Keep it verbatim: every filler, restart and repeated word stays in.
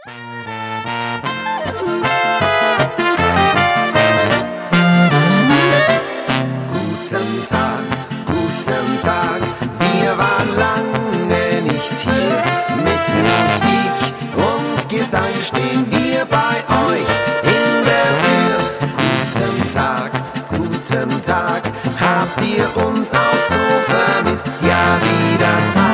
Guten Tag, guten Tag, wir waren lange nicht hier. Mit Musik und Gesang stehen wir bei euch in der Tür. Guten Tag, guten Tag, habt ihr uns auch so vermisst? Ja, wie das war.